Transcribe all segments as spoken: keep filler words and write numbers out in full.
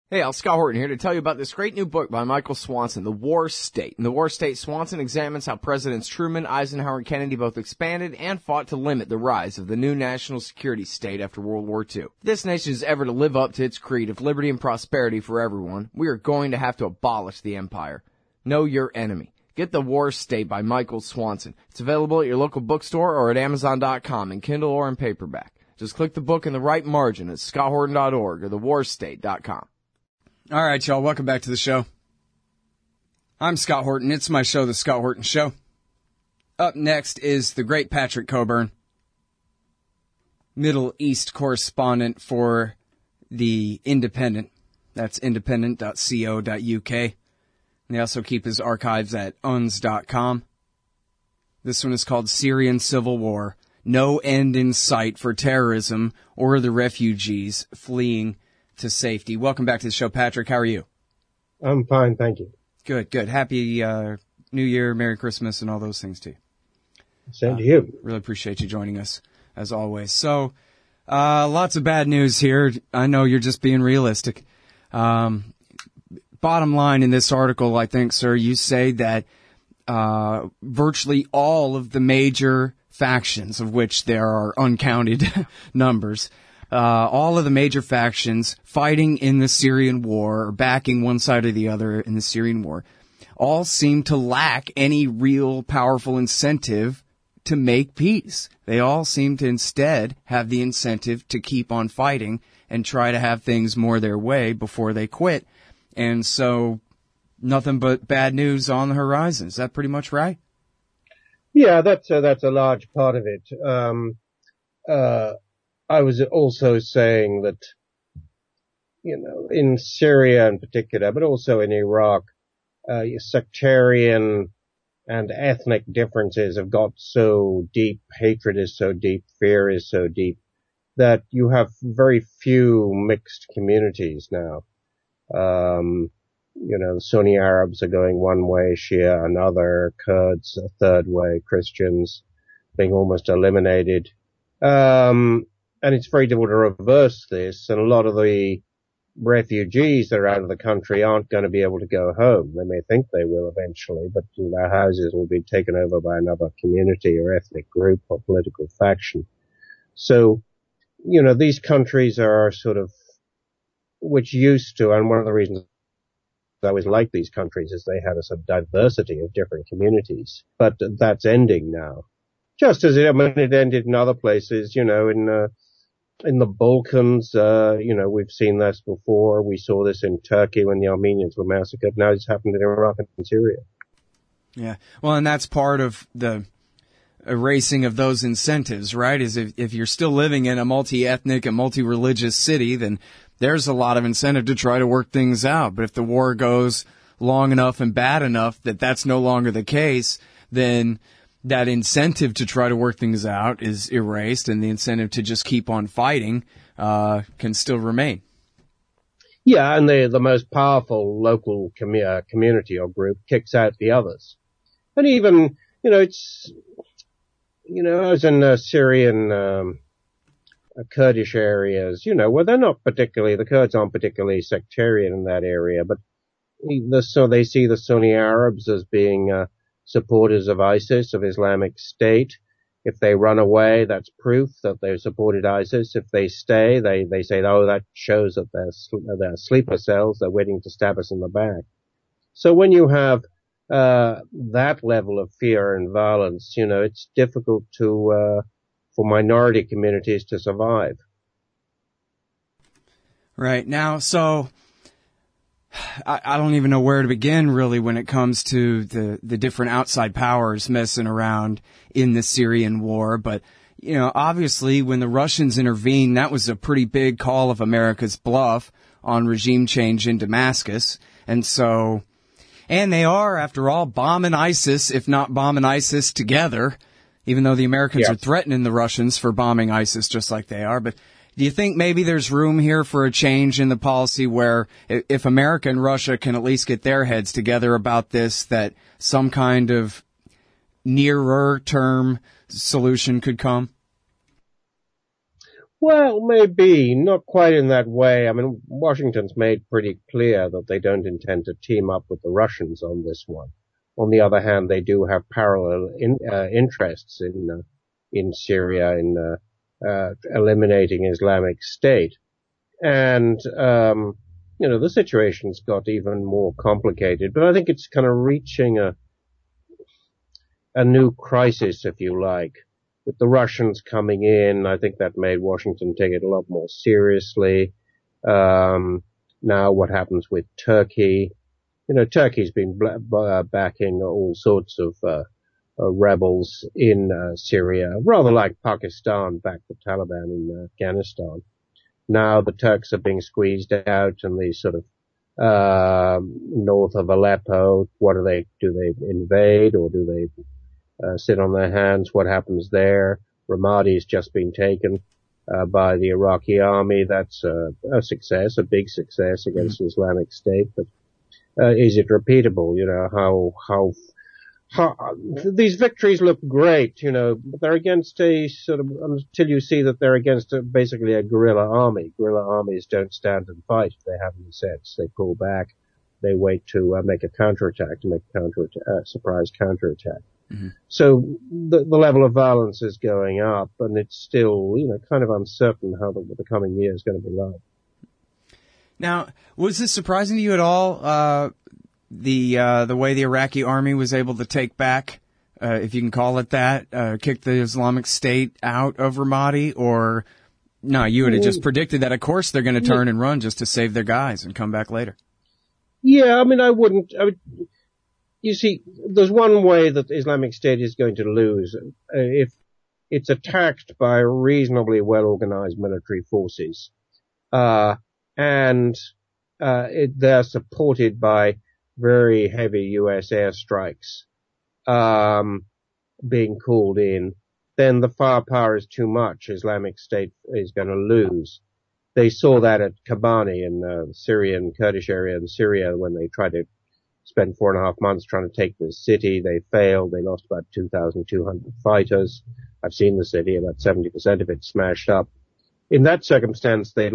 Hey, Al Scott Horton here to tell you about this great new book by Michael Swanson, The War State. In The War State, Swanson examines how Presidents Truman, Eisenhower, and Kennedy both expanded and fought to limit the rise of the new national security state after World War Two. If this nation is ever to live up to its creed of liberty and prosperity for everyone, we are going to have to abolish the empire. Know your enemy. Get The War State by Michael Swanson. It's available at your local bookstore or at amazon dot com in Kindle or in paperback. Just click the book in the right margin at scott horton dot org or the war state dot com. All right, y'all, welcome back to the show. I'm Scott Horton. It's my show, The Scott Horton Show. Up next is the great Patrick Coburn, Middle East correspondent for The Independent. That's independent dot co dot u k. And they also keep his archives at U N S dot com. This one is called Syrian Civil War. No end in sight for terrorism or the refugees fleeing to safety. Welcome back to the show, Patrick. How are you? I'm fine, thank you. Good, good. Happy uh, New Year, Merry Christmas, and all those things too. Same uh, to you. Really appreciate you joining us, as always. So, uh, lots of bad news here. I know you're just being realistic. Um, bottom line in this article, I think, sir, you say that uh, virtually all of the major factions, of which there are uncounted numbers, Uh, all of the major factions fighting in the Syrian war, or backing one side or the other in the Syrian war, all seem to lack any real powerful incentive to make peace. They all seem to instead have the incentive to keep on fighting and try to have things more their way before they quit. And so, nothing but bad news on the horizon. Is that pretty much right? Yeah, that's a, that's a large part of it. Um, uh, I was also saying that, you know, in Syria in particular, but also in Iraq, uh, sectarian and ethnic differences have got so deep, hatred is so deep, fear is so deep, that you have very few mixed communities now. Um, you know, the Sunni Arabs are going one way, Shia another, Kurds a third way, Christians being almost eliminated. Um, And it's very difficult to reverse this, and a lot of the refugees that are out of the country aren't going to be able to go home. They may think they will eventually, but their houses will be taken over by another community or ethnic group or political faction. So, you know, these countries are sort of, which used to, and one of the reasons I always liked these countries is they had a sort of diversity of different communities, but that's ending now. Just as it, I mean, it ended in other places, you know, in, uh, in the Balkans, uh, you know, we've seen this before. We saw this in Turkey when the Armenians were massacred. Now it's happened in Iraq and Syria. Yeah. Well, and that's part of the erasing of those incentives, right? Is if, if you're still living in a multi-ethnic and multi-religious city, then there's a lot of incentive to try to work things out. But if the war goes long enough and bad enough that that's no longer the case, then that incentive to try to work things out is erased, and the incentive to just keep on fighting uh, can still remain. Yeah, and the the most powerful local com- community or group kicks out the others. And even, you know, it's, you know, I was in uh, Syrian, um, uh, Kurdish areas, you know, where they're not particularly, the Kurds aren't particularly sectarian in that area, but the, so they see the Sunni Arabs as being uh, supporters of ISIS, of Islamic State. If they run away, that's proof that they've supported ISIS. If they stay, they, they say, oh, that shows that they're, they're sleeper cells. They're waiting to stab us in the back. So when you have uh that level of fear and violence, you know, it's difficult to uh for minority communities to survive. Right. Now, so I, I don't even know where to begin, really, when it comes to the, the different outside powers messing around in the Syrian war. But, you know, obviously, when the Russians intervened, that was a pretty big call of America's bluff on regime change in Damascus. And so, and they are, after all, bombing ISIS, if not bombing ISIS together, even though the Americans yeah. are threatening the Russians for bombing ISIS just like they are. But do you think maybe there's room here for a change in the policy where if America and Russia can at least get their heads together about this, that some kind of nearer term solution could come? Well, maybe, not quite in that way. I mean, Washington's made pretty clear that they don't intend to team up with the Russians on this one. On the other hand, they do have parallel in, uh, interests in uh, in Syria in uh, uh, eliminating Islamic State, and um, you know the situation's got even more complicated. But I think it's kind of reaching a a new crisis, if you like. With the Russians coming in, I think that made Washington take it a lot more seriously. Um, now what happens with Turkey? You know, Turkey's been uh, backing all sorts of uh, uh, rebels in uh, Syria, rather like Pakistan backed the Taliban in Afghanistan. Now the Turks are being squeezed out in the sort of uh, north of Aleppo. What do they do? They invade or do they Uh, sit on their hands? What happens there? Ramadi's just been taken uh, by the Iraqi army. That's uh, a success, a big success against mm-hmm. Islamic State. But uh, is it repeatable? You know, how how how these victories look great, you know, but they're against a sort of until you see that they're against a, basically a guerrilla army. Guerrilla armies don't stand and fight if they have any sense. They pull back. They wait to uh, make a counterattack, to make a counter uh, surprise counterattack. Mm-hmm. So the, the level of violence is going up, and it's still, you know, kind of uncertain how the, the coming year is going to be like. Now, was this surprising to you at all, uh, the uh, the way the Iraqi army was able to take back, uh, if you can call it that, uh, kick the Islamic State out of Ramadi? Or, no, you would have just predicted that, of course, they're going to turn and run just to save their guys and come back later. Yeah, I mean, I wouldn't... I would, You see, there's one way that the Islamic State is going to lose. Uh, if it's attacked by reasonably well-organized military forces, uh, and uh, it, they're supported by very heavy U S airstrikes um, being called in, then the firepower is too much. Islamic State is going to lose. They saw that at Kobani in the Syrian Kurdish area in Syria when they tried to spent four and a half months trying to take the city. They failed. They lost about two thousand two hundred fighters. I've seen the city, about seventy percent of it smashed up. In that circumstance, they...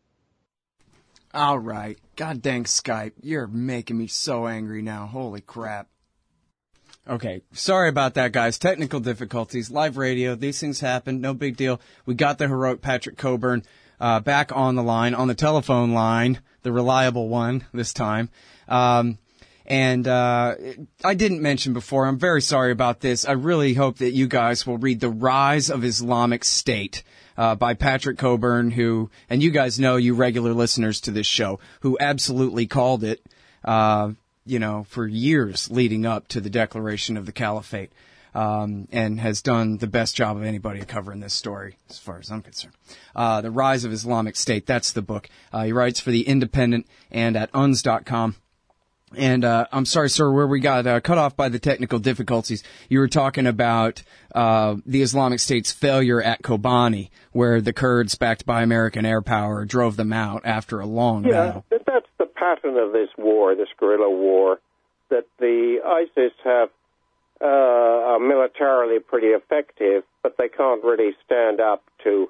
All right. God dang Skype. You're making me so angry now. Holy crap. Okay. Sorry about that, guys. Technical difficulties. Live radio. These things happen. No big deal. We got the heroic Patrick Coburn uh, back on the line, on the telephone line, the reliable one this time. Um... And uh I didn't mention before, I'm very sorry about this. I really hope that you guys will read The Rise of Islamic State uh by Patrick Coburn, who, and you guys know, you regular listeners to this show, who absolutely called it, uh, you know, for years leading up to the declaration of the caliphate, um, and has done the best job of anybody covering this story, as far as I'm concerned. Uh The Rise of Islamic State, that's the book. Uh, he writes for The Independent and at U N S dot com. And uh I'm sorry, sir, where we got uh, cut off by the technical difficulties. You were talking about uh the Islamic State's failure at Kobani, where the Kurds, backed by American air power, drove them out after a long yeah, battle. Yeah, that's the pattern of this war, this guerrilla war, that the ISIS have uh are militarily pretty effective, but they can't really stand up to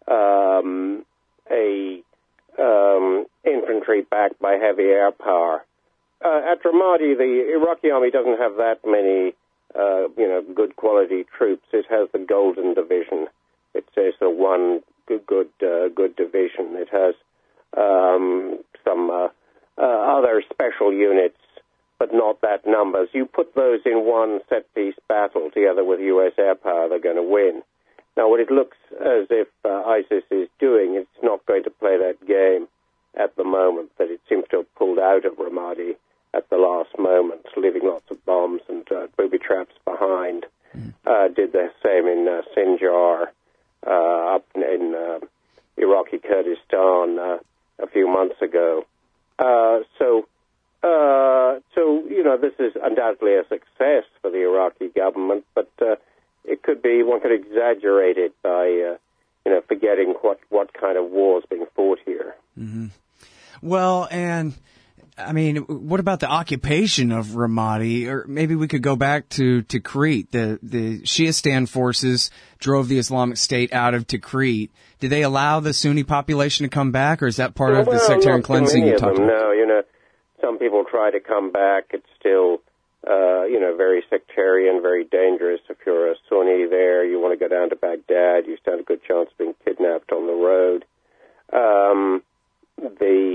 um a um infantry backed by heavy air power. Uh, at Ramadi, the Iraqi army doesn't have that many, uh, you know, good quality troops. It has the Golden Division. It's, it's the one good, good, uh, good division. It has um, some uh, uh, other special units, but not that numbers. You put those in one set-piece battle together with U S air power, they're going to win. Now, what it looks as if uh, ISIS is doing, it's not going to play that game at the moment, that it seems to have pulled out of Ramadi at the last moment, leaving lots of bombs and uh, booby traps behind. Mm. Uh, did the same in uh, Sinjar, uh, up in uh, Iraqi Kurdistan uh, a few months ago. Uh, so, uh, so you know, this is undoubtedly a success for the Iraqi government, but uh, it could be, one could exaggerate it by, uh, you know, forgetting what, what kind of war is being fought here. Mm-hmm. Well, and I mean, what about the occupation of Ramadi? Or maybe we could go back to Tikrit. The the Shiistan forces drove the Islamic State out of Tikrit. Did they allow the Sunni population to come back, or is that part well, of the sectarian not cleansing you talked them, about? No, you know, some people try to come back. It's still, uh, you know, very sectarian, very dangerous. If you're a Sunni there, you want to go down to Baghdad, you stand a good chance of being kidnapped on the road. Um, the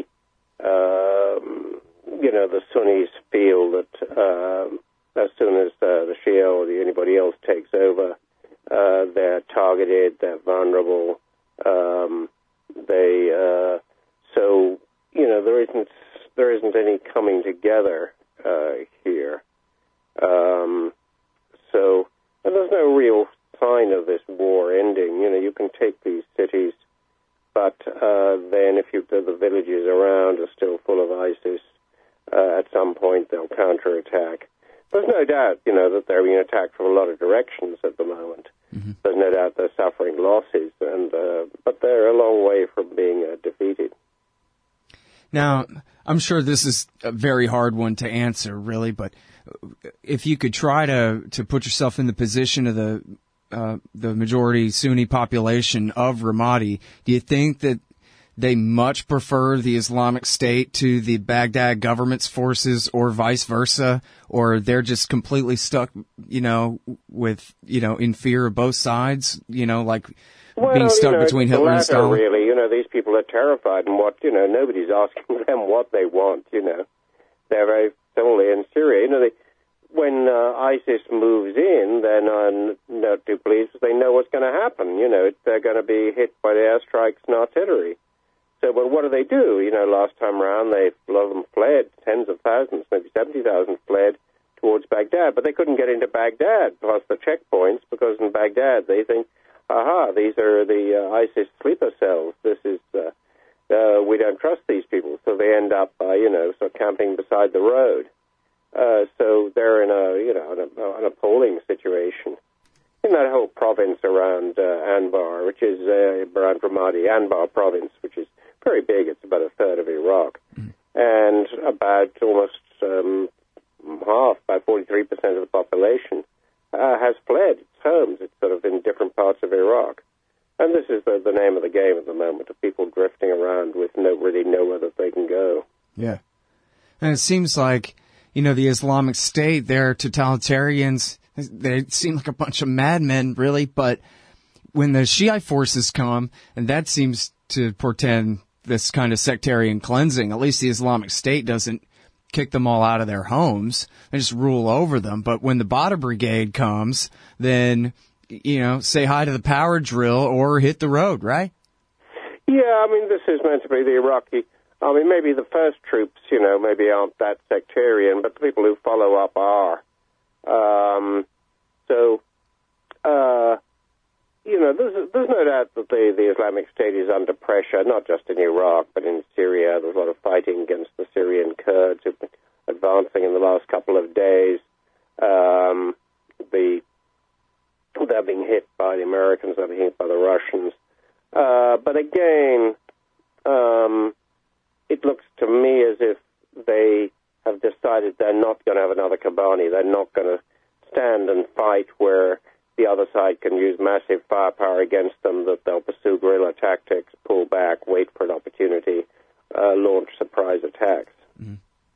Um, you know, the Sunnis feel that um, as soon as uh, the Shia or the, anybody else takes over, uh, they're targeted, they're vulnerable. Um, they uh, so you know there isn't there isn't any coming together uh, here. Um, so and there's no real sign of this war ending. You know, you can take these cities. But uh, then if you, the villages around are still full of ISIS, uh, at some point they'll counterattack. There's no doubt, you know, that they're being attacked from a lot of directions at the moment. Mm-hmm. There's no doubt they're suffering losses, and uh, but they're a long way from being uh, defeated. Now, I'm sure this is a very hard one to answer, really, but if you could try to, to put yourself in the position of the Uh, the majority Sunni population of Ramadi, do you think that they much prefer the Islamic State to the Baghdad government's forces, or vice versa, or they're just completely stuck, you know, with, you know, in fear of both sides, you know, like well, being stuck you know, between it's Hitler the and latter, Stalin? Really, you know, these people are terrified, and what, you know, nobody's asking them what they want, you know. They're very similarly in Syria, you know, they when uh, ISIS moves in, they're not, not too pleased because they know what's going to happen. You know, they're going to be hit by the airstrikes and artillery. So, but what do they do? You know, last time around, they, a lot of them fled, tens of thousands, maybe seventy thousand fled towards Baghdad, but they couldn't get into Baghdad past the checkpoints because in Baghdad they think, aha, these are the uh, ISIS sleeper cells. This is, uh, uh, we don't trust these people. So they end up, uh, you know, sort of camping beside the road. Uh, so they're in a, you know, an, an appalling situation. In that whole province around uh, Anbar, which is uh, around Ramadi, Anbar province, which is very big. It's about a third of Iraq. Mm. And about almost um, half, about forty-three percent of the population, uh, has fled its homes. It's sort of in different parts of Iraq. And this is the, the name of the game at the moment, of people drifting around with no really nowhere that they can go. Yeah. And it seems like, you know, the Islamic State, they're totalitarians. They seem like a bunch of madmen, really. But when the Shiite forces come, and that seems to portend this kind of sectarian cleansing, at least the Islamic State doesn't kick them all out of their homes. They just rule over them. But when the Badr Brigade comes, then, you know, say hi to the power drill or hit the road, right? Yeah, I mean, this is meant to be the Iraqi... I mean, maybe the first troops, you know, maybe aren't that sectarian, but the people who follow up are. Um, so, uh, you know, there's, there's no doubt that the, the Islamic State is under pressure, not just in Iraq, but in Syria. There's a lot of fighting against the Syrian Kurds who've been advancing in the last couple of days. Um, the, they're being hit by the Americans, they're being hit by the Russians. Uh, but again, um, it looks to me as if they have decided they're not going to have another Kobani. They're not going to stand and fight where the other side can use massive firepower against them, that they'll pursue guerrilla tactics, pull back, wait for an opportunity, uh, launch surprise attacks. Mm-hmm.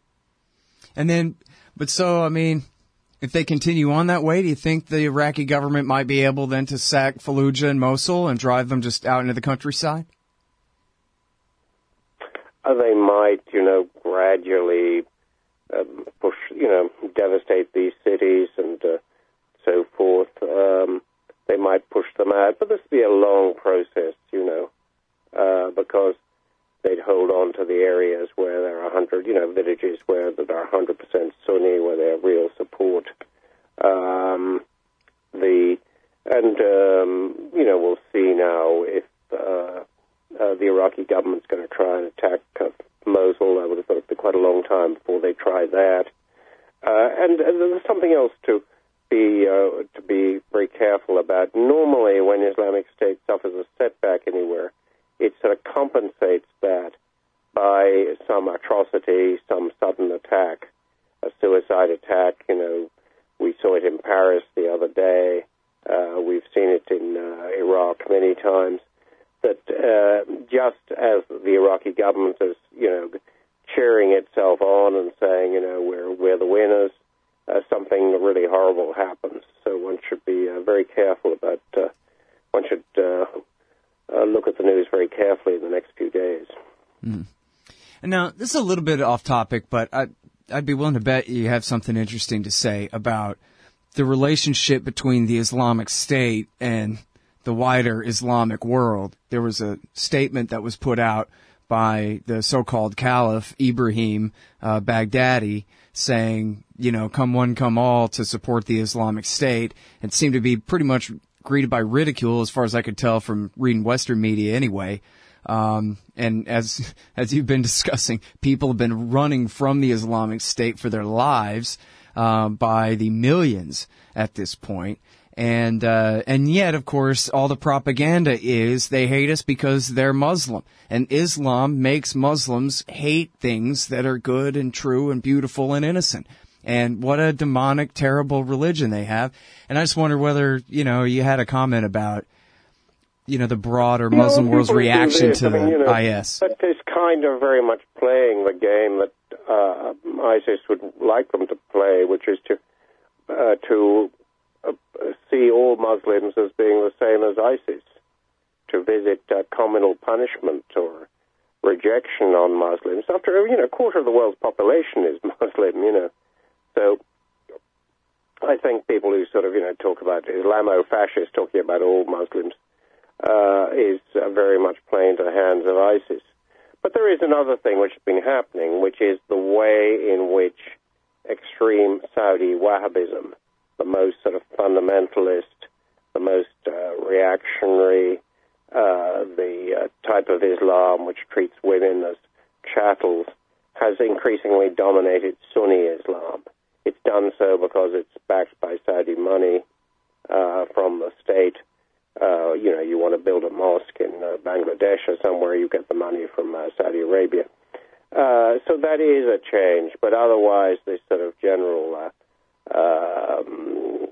And then, but so, I mean, if they continue on that way, do you think the Iraqi government might be able then to sack Fallujah and Mosul and drive them just out into the countryside? Uh, they might, you know, gradually um, push, you know, devastate these cities and uh, so forth. Um, they might push them out, but this will be a long process, you know, uh, because they'd hold on to the areas where there are a hundred, you know, villages where that are one hundred percent Sunni, where they have real support. Um, the and um, you know, we'll see now if uh, uh, the Iraqi government's going to try and attack uh, Mosul. I would have thought it'd be quite a long time before they try that. Uh, and, and there's something else to be uh, to be very careful about. Normally, when Islamic State suffers a setback anywhere, it sort of compensates that by some atrocity, some sudden attack, a suicide attack. You know, we saw it in Paris the other day. Uh, we've seen it in uh, Iraq many times. That uh, just as the Iraqi government is, you know, cheering itself on and saying, you know, we're we're the winners, uh, something really horrible happens. So one should be uh, very careful about. Uh, one should uh, uh, look at the news very carefully in the next few days. Mm. Now, this is a little bit off topic, but I, I'd be willing to bet you have something interesting to say about the relationship between the Islamic State and the wider Islamic world. There was a statement that was put out by the so-called Caliph Ibrahim uh, Baghdadi saying, you know, come one, come all to support the Islamic State. It seemed to be pretty much greeted by ridicule, as far as I could tell from reading Western media anyway. Um, and as as you've been discussing, people have been running from the Islamic State for their lives uh, by the millions at this point. And uh, and yet, of course, all the propaganda is they hate us because they're Muslim. And Islam makes Muslims hate things that are good and true and beautiful and innocent. And what a demonic, terrible religion they have. And I just wonder whether, you know, you had a comment about, you know, the broader Muslim you know, world's reaction to I mean, the you know, I S. But it's kind of very much playing the game that uh, ISIS would like them to play, which is to uh, to uh, see all Muslims as being the same as ISIS, to visit uh, communal punishment or rejection on Muslims. After, you know, a quarter of the world's population is Muslim, you know. So I think people who sort of, you know, talk about Islamo-fascists talking about all Muslims uh, is uh, very much playing to the hands of ISIS. But there is another thing which has been happening, which is the way in which extreme Saudi Wahhabism, the most sort of fundamentalist, the most uh, reactionary, uh, the uh, type of Islam which treats women as chattels, has increasingly dominated Sunni Islam. It's done so because it's backed by Saudi money uh, from the state. Uh, you know, you want to build a mosque in uh, Bangladesh or somewhere, you get the money from uh, Saudi Arabia. Uh, so that is a change, but otherwise this sort of general uh, um,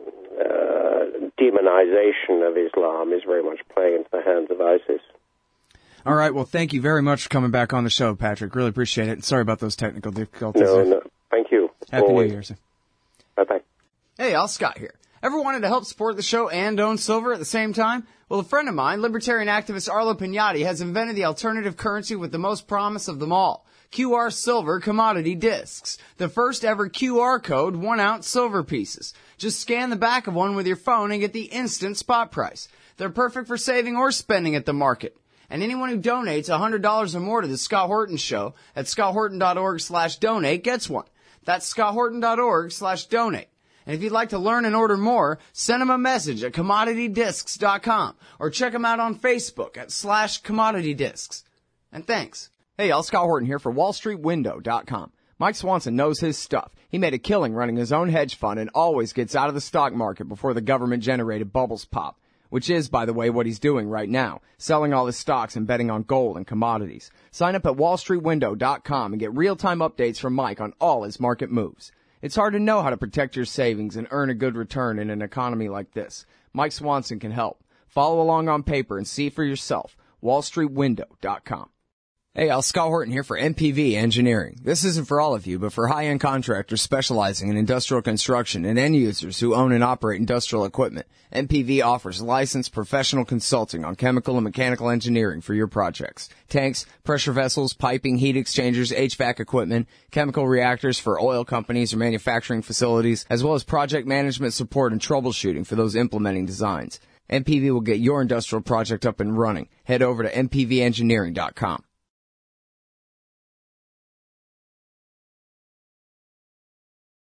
uh, demonization of Islam is very much playing into the hands of ISIS. All right, well, thank you very much for coming back on the show, Patrick. Really appreciate it. Sorry about those technical difficulties. No, no. Thank you. Happy Always. New Year, sir. Bye-bye. Hey, Al Scott here. Ever wanted to help support the show and own silver at the same time? Well, a friend of mine, libertarian activist Arlo Pignatti, has invented the alternative currency with the most promise of them all. Q R Silver Commodity Discs. The first ever Q R code one ounce silver pieces. Just scan the back of one with your phone and get the instant spot price. They're perfect for saving or spending at the market. And anyone who donates one hundred dollars or more to the Scott Horton Show at scotthorton.org slash donate gets one. That's scotthorton.org slash donate. And if you'd like to learn and order more, send them a message at commodity discs dot com or check them out on Facebook at slash commodity discs. And thanks. Hey, y'all, Scott Horton here for wall street window dot com. Mike Swanson knows his stuff. He made a killing running his own hedge fund and always gets out of the stock market before the government-generated bubbles pop. Which is, by the way, what he's doing right now, selling all his stocks and betting on gold and commodities. Sign up at wall street window dot com and get real-time updates from Mike on all his market moves. It's hard to know how to protect your savings and earn a good return in an economy like this. Mike Swanson can help. Follow along on paper and see for yourself. wall street window dot com. Hey, Al, Scott Horton here for M P V Engineering. This isn't for all of you, but for high-end contractors specializing in industrial construction and end users who own and operate industrial equipment. M P V offers licensed professional consulting on chemical and mechanical engineering for your projects. Tanks, pressure vessels, piping, heat exchangers, H V A C equipment, chemical reactors for oil companies or manufacturing facilities, as well as project management support and troubleshooting for those implementing designs. M P V will get your industrial project up and running. Head over to m p v engineering dot com.